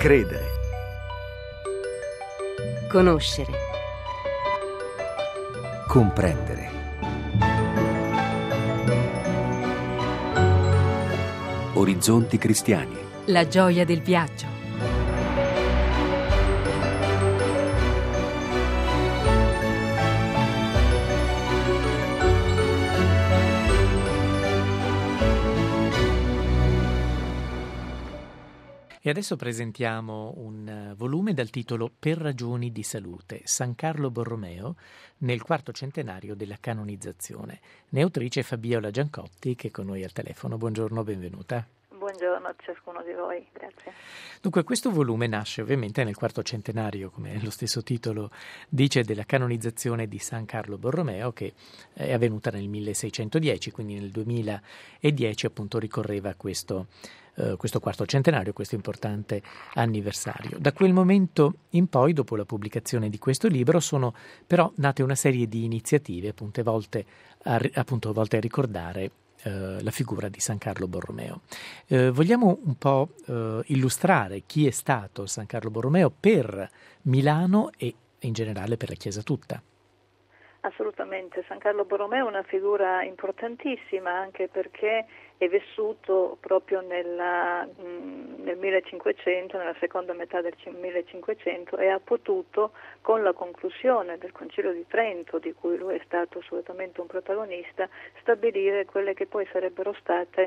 Credere. Conoscere. Comprendere. Orizzonti cristiani. La gioia del viaggio. E adesso presentiamo un volume dal titolo Per ragioni di salute, San Carlo Borromeo nel quarto centenario della canonizzazione. Ne è autrice Fabiola Giancotti, che è con noi al telefono. Buongiorno, benvenuta. Buongiorno a ciascuno di voi, grazie. Dunque, questo volume nasce ovviamente nel quarto centenario, come lo stesso titolo dice, della canonizzazione di San Carlo Borromeo, che è avvenuta nel 1610, quindi nel 2010 appunto ricorreva questo quarto centenario, questo importante anniversario. Da quel momento in poi, dopo la pubblicazione di questo libro, sono però nate una serie di iniziative appunto volte a ricordare la figura di San Carlo Borromeo. Vogliamo un po' illustrare chi è stato San Carlo Borromeo per Milano e in generale per la Chiesa tutta? Assolutamente, San Carlo Borromeo è una figura importantissima anche perché è vissuto proprio nel 1500, nella seconda metà del 1500, e ha potuto, con la conclusione del Concilio di Trento, di cui lui è stato assolutamente un protagonista, stabilire quelle che poi sarebbero state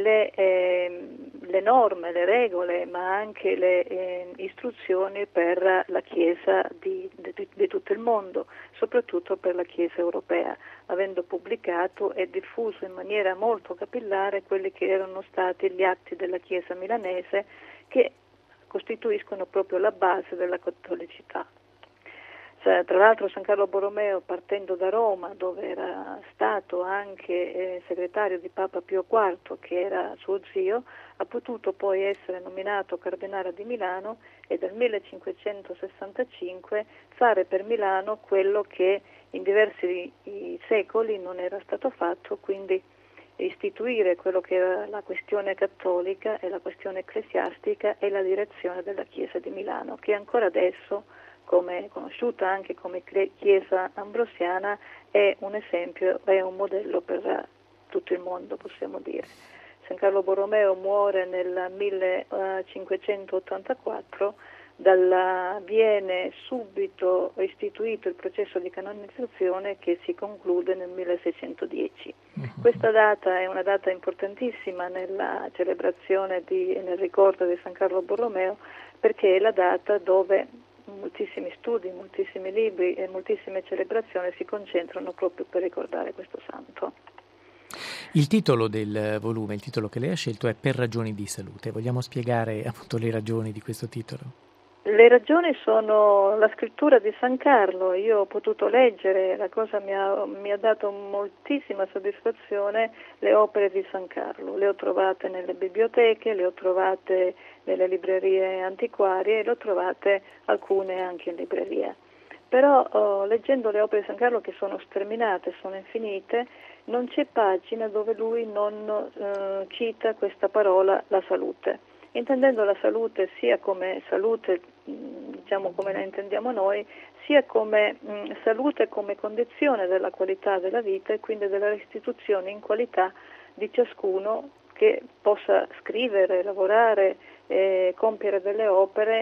le norme, le regole, ma anche le istruzioni per la Chiesa di tutto il mondo, soprattutto per la Chiesa europea, avendo pubblicato e diffuso in maniera molto capillare quelli che erano stati gli atti della Chiesa milanese, che costituiscono proprio la base della cattolicità. Tra l'altro San Carlo Borromeo, partendo da Roma, dove era stato anche segretario di Papa Pio IV, che era suo zio, ha potuto poi essere nominato cardinale di Milano e dal 1565 fare per Milano quello che in diversi secoli non era stato fatto, quindi istituire quello che era la questione cattolica e la questione ecclesiastica e la direzione della Chiesa di Milano, che ancora adesso, come conosciuta anche come Chiesa ambrosiana, è un esempio, è un modello per tutto il mondo, possiamo dire. San Carlo Borromeo muore nel 1584, viene subito istituito il processo di canonizzazione che si conclude nel 1610. Questa data è una data importantissima nella celebrazione e nel ricordo di San Carlo Borromeo, perché è la data dove moltissimi studi, moltissimi libri e moltissime celebrazioni si concentrano proprio per ricordare questo santo. Il titolo del volume, il titolo che lei ha scelto è Per ragioni di salute. Vogliamo spiegare appunto le ragioni di questo titolo? Le ragioni sono la scrittura di San Carlo. Io ho potuto leggere, la cosa mi ha dato moltissima soddisfazione, le opere di San Carlo. Le ho trovate nelle biblioteche, le ho trovate nelle librerie antiquarie e le ho trovate alcune anche in libreria. Però leggendo le opere di San Carlo, che sono sterminate, sono infinite, non c'è pagina dove lui non cita questa parola, la salute. Intendendo la salute sia come salute, diciamo come la intendiamo noi, sia come salute come condizione della qualità della vita e quindi della restituzione in qualità di ciascuno che possa scrivere, lavorare, compiere delle opere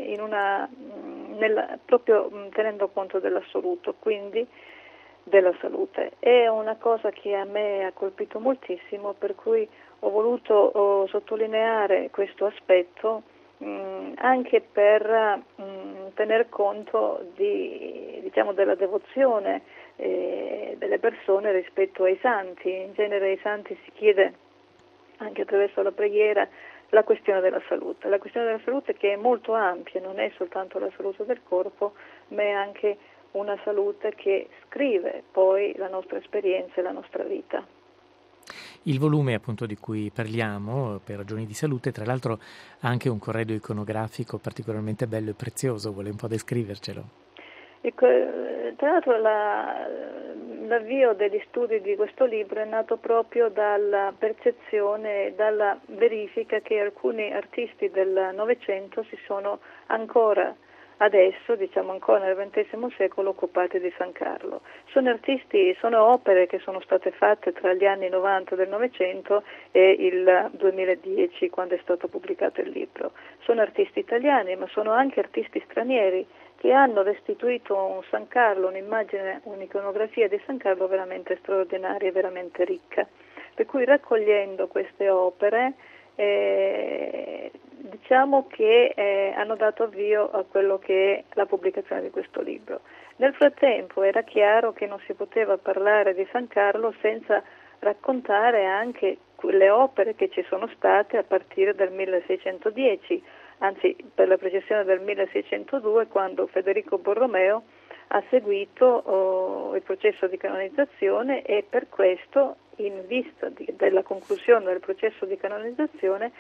proprio tenendo conto dell'assoluto, quindi della salute. È una cosa che a me ha colpito moltissimo, per cui ho voluto sottolineare questo aspetto anche per tener conto della devozione delle persone rispetto ai santi. In genere ai santi si chiede anche attraverso la preghiera la questione della salute. La questione della salute, che è molto ampia, non è soltanto la salute del corpo, ma è anche una salute che scrive poi la nostra esperienza e la nostra vita. Il volume appunto di cui parliamo, Per ragioni di salute, tra l'altro ha anche un corredo iconografico particolarmente bello e prezioso. Vuole un po' descrivercelo? Tra l'altro l'avvio degli studi di questo libro è nato proprio dalla percezione, dalla verifica che alcuni artisti del Novecento si sono ancora adesso, diciamo ancora nel XX secolo, occupati di San Carlo. Sono opere che sono state fatte tra gli anni 90 del Novecento e il 2010, quando è stato pubblicato il libro. Sono artisti italiani, ma sono anche artisti stranieri che hanno restituito un San Carlo, un'immagine, un'iconografia di San Carlo veramente straordinaria e veramente ricca. Per cui raccogliendo queste opere diciamo che hanno dato avvio a quello che è la pubblicazione di questo libro. Nel frattempo era chiaro che non si poteva parlare di San Carlo senza raccontare anche quelle opere che ci sono state a partire dal 1610, anzi per la precisione del 1602, quando Federico Borromeo ha seguito il processo di canonizzazione, e per questo, in vista della conclusione del processo di canonizzazione,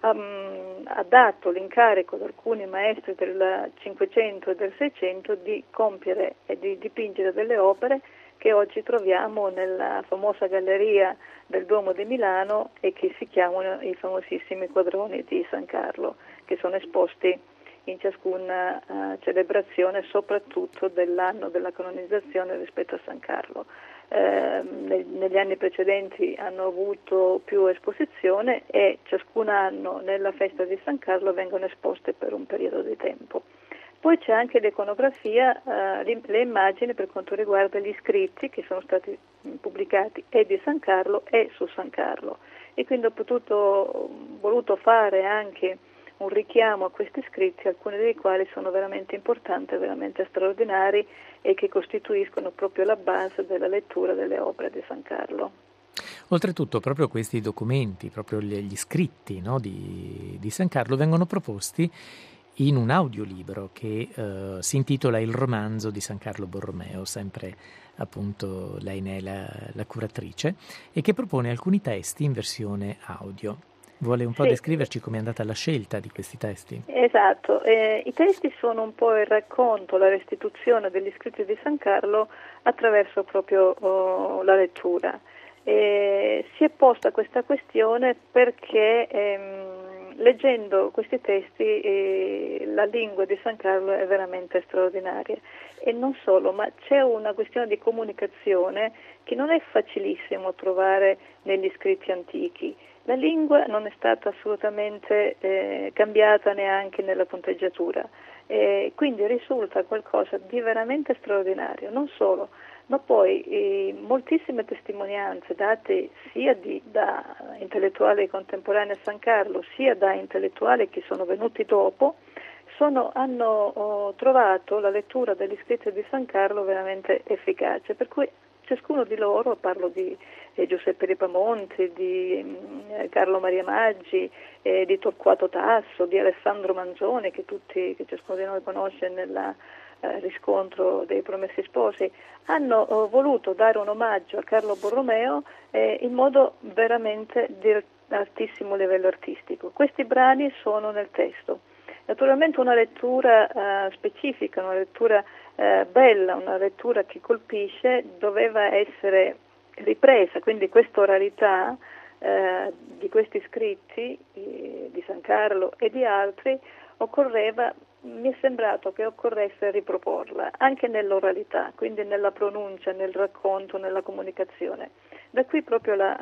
ha dato l'incarico ad alcuni maestri del Cinquecento e del Seicento di compiere e di dipingere delle opere che oggi troviamo nella famosa galleria del Duomo di Milano e che si chiamano i famosissimi quadroni di San Carlo, che sono esposti in ciascuna celebrazione, soprattutto dell'anno della canonizzazione rispetto a San Carlo. Negli anni precedenti hanno avuto più esposizione e ciascun anno nella festa di San Carlo vengono esposte per un periodo di tempo. Poi c'è anche l'iconografia, le immagini per quanto riguarda gli scritti che sono stati pubblicati e di San Carlo e su San Carlo, e quindi ho voluto fare anche un richiamo a questi scritti, alcuni dei quali sono veramente importanti, veramente straordinari e che costituiscono proprio la base della lettura delle opere di San Carlo. Oltretutto proprio questi documenti, proprio gli scritti, no, di San Carlo vengono proposti in un audiolibro che si intitola Il romanzo di San Carlo Borromeo, sempre appunto lei ne è la curatrice, e che propone alcuni testi in versione audio. Vuole un po' descriverci come è andata la scelta di questi testi? Esatto, i testi sono un po' il racconto, la restituzione degli scritti di San Carlo attraverso proprio la lettura. Si è posta questa questione perché leggendo questi testi la lingua di San Carlo è veramente straordinaria, e non solo, ma c'è una questione di comunicazione che non è facilissimo trovare negli scritti antichi. La lingua non è stata assolutamente cambiata neanche nella punteggiatura, quindi risulta qualcosa di veramente straordinario. Non solo, ma poi moltissime testimonianze date sia da intellettuali contemporanei a San Carlo, sia da intellettuali che sono venuti dopo, hanno trovato la lettura degli scritti di San Carlo veramente efficace, per cui ciascuno di loro, parlo di Giuseppe Ripamonti, di Carlo Maria Maggi, di Torquato Tasso, di Alessandro Manzoni, che ciascuno di noi conosce nel riscontro dei Promessi Sposi, hanno voluto dare un omaggio a Carlo Borromeo in modo veramente di altissimo livello artistico. Questi brani sono nel testo. Naturalmente una lettura specifica, una lettura bella, una lettura che colpisce, doveva essere ripresa, quindi questa oralità di questi scritti di San Carlo e di altri mi è sembrato che occorresse riproporla anche nell'oralità, quindi nella pronuncia, nel racconto, nella comunicazione. Da qui proprio la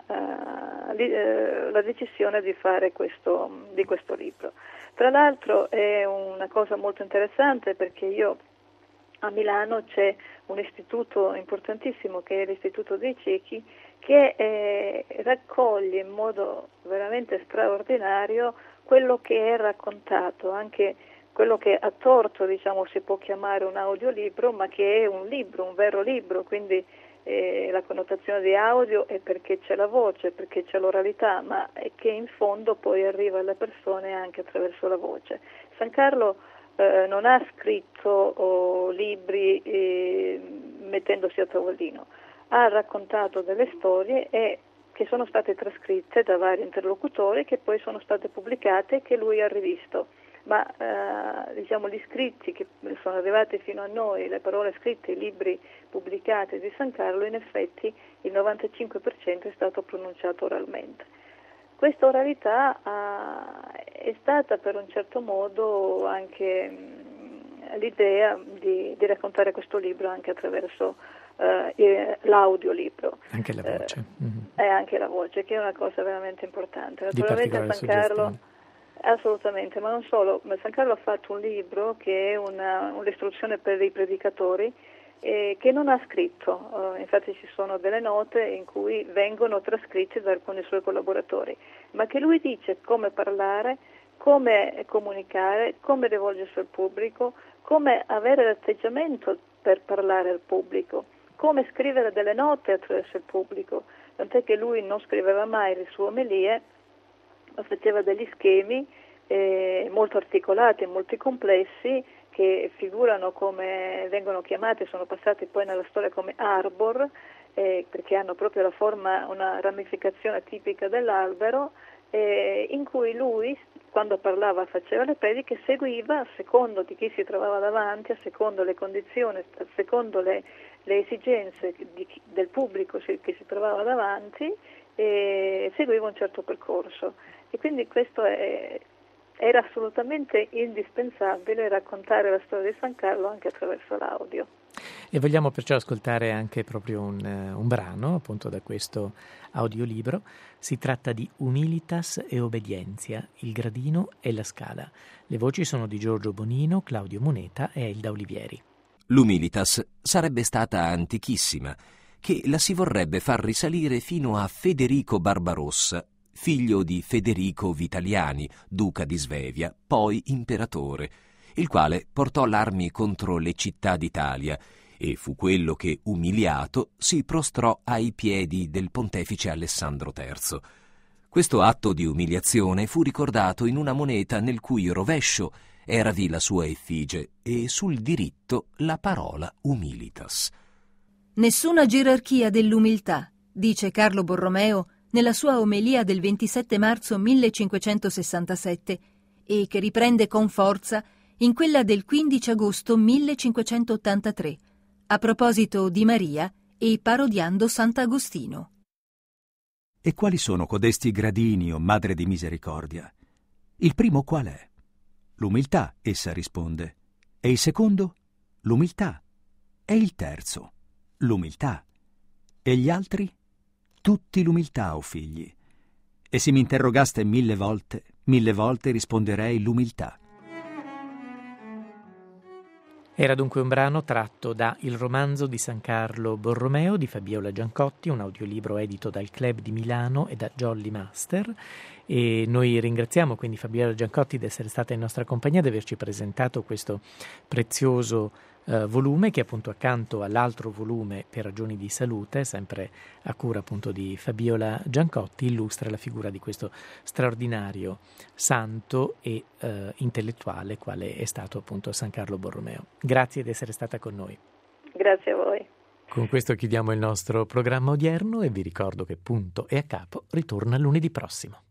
decisione di fare di questo libro. Tra l'altro è una cosa molto interessante, perché a Milano c'è un istituto importantissimo che è l'Istituto dei Ciechi, che raccoglie in modo veramente straordinario quello che è raccontato, anche quello che a torto si può chiamare un audiolibro, ma che è un libro, un vero libro, quindi la connotazione di audio è perché c'è la voce, perché c'è l'oralità, ma è che in fondo poi arriva alle persone anche attraverso la voce. San Carlo non ha scritto libri mettendosi a tavolino, ha raccontato delle storie che sono state trascritte da vari interlocutori, che poi sono state pubblicate e che lui ha rivisto. ma diciamo gli scritti che sono arrivati fino a noi, le parole scritte, i libri pubblicati di San Carlo, in effetti il 95% è stato pronunciato oralmente. Questa oralità è stata per un certo modo anche l'idea di raccontare questo libro anche attraverso l'audiolibro. Anche la voce. E anche la voce, che è una cosa veramente importante. Di Naturalmente San Carlo, assolutamente, ma non solo, ma San Carlo ha fatto un libro che è un'istruzione per i predicatori, che non ha scritto, infatti ci sono delle note in cui vengono trascritte da alcuni suoi collaboratori, ma che lui dice come parlare, come comunicare, come rivolgersi al pubblico, come avere l'atteggiamento per parlare al pubblico, come scrivere delle note attraverso il pubblico, tant'è che lui non scriveva mai le sue omelie, ma faceva degli schemi molto articolati e molto complessi, che figurano come vengono chiamati, sono passati poi nella storia come arbor, perché hanno proprio la forma, una ramificazione tipica dell'albero, in cui lui, quando parlava, faceva le prediche, seguiva a secondo di chi si trovava davanti, a secondo le condizioni, a secondo le esigenze del pubblico che si trovava davanti, seguiva un certo percorso. E quindi questo era assolutamente indispensabile, raccontare la storia di San Carlo anche attraverso l'audio. E vogliamo perciò ascoltare anche proprio un brano appunto da questo audiolibro. Si tratta di Humilitas e Obedientia, il gradino e la scala. Le voci sono di Giorgio Bonino, Claudio Moneta e Elda Olivieri. L'Humilitas sarebbe stata antichissima, che la si vorrebbe far risalire fino a Federico Barbarossa, figlio di Federico Vitaliani, duca di Svevia, poi imperatore, il quale portò l'armi contro le città d'Italia e fu quello che, umiliato, si prostrò ai piedi del pontefice Alessandro III. Questo atto di umiliazione fu ricordato in una moneta nel cui rovescio eravi la sua effigie e sul diritto la parola humilitas. Nessuna gerarchia dell'umiltà, dice Carlo Borromeo nella sua omelia del 27 marzo 1567 e che riprende con forza in quella del 15 agosto 1583, a proposito di Maria e parodiando Sant'Agostino. E quali sono codesti gradini, o Madre di Misericordia? Il primo qual è? L'umiltà, essa risponde. E il secondo? L'umiltà. E il terzo? L'umiltà. E gli altri? Tutti l'umiltà, o figli. E se mi interrogaste 1000 volte risponderei l'umiltà. Era dunque un brano tratto da Il romanzo di San Carlo Borromeo di Fabiola Giancotti, un audiolibro edito dal Club di Milano e da Jolly Master, e noi ringraziamo quindi Fabiola Giancotti di essere stata in nostra compagnia, di averci presentato questo prezioso volume che appunto accanto all'altro volume Per ragioni di salute, sempre a cura appunto di Fabiola Giancotti, illustra la figura di questo straordinario santo e intellettuale quale è stato appunto San Carlo Borromeo. Grazie di essere stata con noi. Grazie a voi. Con questo chiudiamo il nostro programma odierno e vi ricordo che Punto e a Capo ritorna lunedì prossimo.